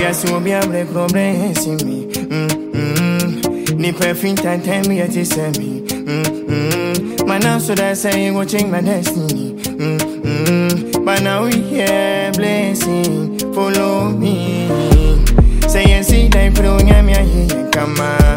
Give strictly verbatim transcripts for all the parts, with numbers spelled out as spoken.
Yes, you will be able to problem see me. Mm-hmm. Ni perfect time tell me at this me. Mm-hmm. Man, now so that say you will change my destiny. Mm-hmm. But now we here blessing. Follow me. Say you see that pro nyame aye come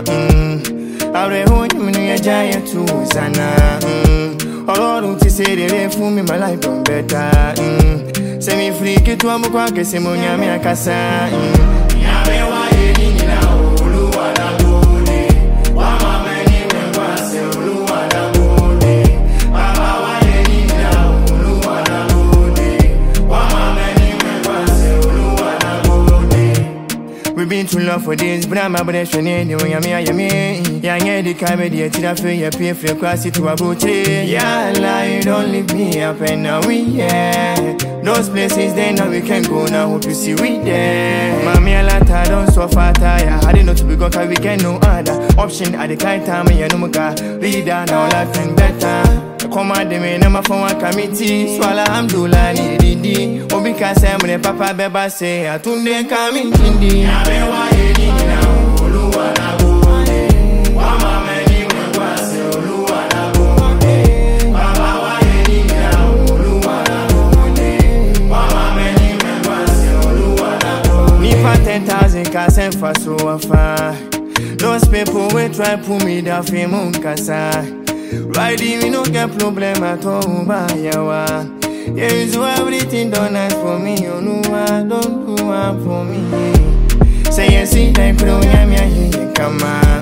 on. Aure ho nyame no ya jaya tu sana. Oloru ti say dey for me my life don better. Say me free ke tu amu kwa ke se mo nyame akasa. Nyame wa ye ni na Oluwa da gode. Wa ma meni me kwa se Oluwa da gode. Baba wa ye ni na Oluwa da gode. Wa ma meni me kwa se Oluwa da gode. We been too long for this, but I'm a brother shone ni wo nyame ayeme. Ya nye di ka me di etira fe ya pie fe kwa si to abotre. Ya la you don't leave me up and now we yeah. Those places then now we can go now, hope you see we there. Mami alata don't suffer tire. I didn't know to be gone cause we can no other option at the kind time ya no muka. Leader now life and better. Come on the me na phone one committee. Swala amdula ni didi. Obi ka say me papa beba say atunde coming indi. Yabe wa ye ni na Oluwa na gode. Wa ma meni me kwa se Oluwa na gode. Baba wa ye ni na Oluwa na gode. Wa ma meni me kwa se Oluwa na gode. Ni for ten thousand ka send for so far. Those people will try pull me down for munkasa. Riding, we no get problem at all, yawa. Yeah, you do everything done nice for me, you know I don't do one for me. Say you see that pro nyame aye come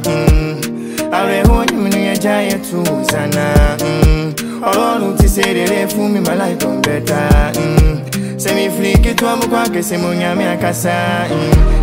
on. Aure ho nyame no ya jaya tu sana. Oloru ti say dey for me my life don better. Say me free ke tu amu kwa ke se mo nyame akasa.